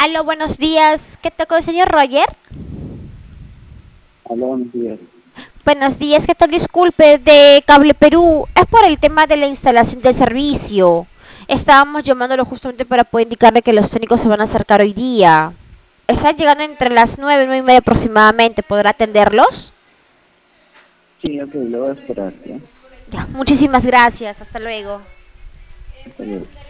Aló, buenos días. ¿Qué tal con el señor Roger? Hola, buenos días. Buenos días, ¿qué tal? Disculpe, de Cable Perú. Es por el tema de la instalación del servicio. Estábamos llamándolo justamente para poder indicarle que los técnicos se van a acercar hoy día. Están llegando entre las 9, 9:30 aproximadamente. ¿Podrá atenderlos? Sí, ok, lo voy a esperar, ¿ya? Ya, muchísimas gracias. Hasta luego. Hasta luego.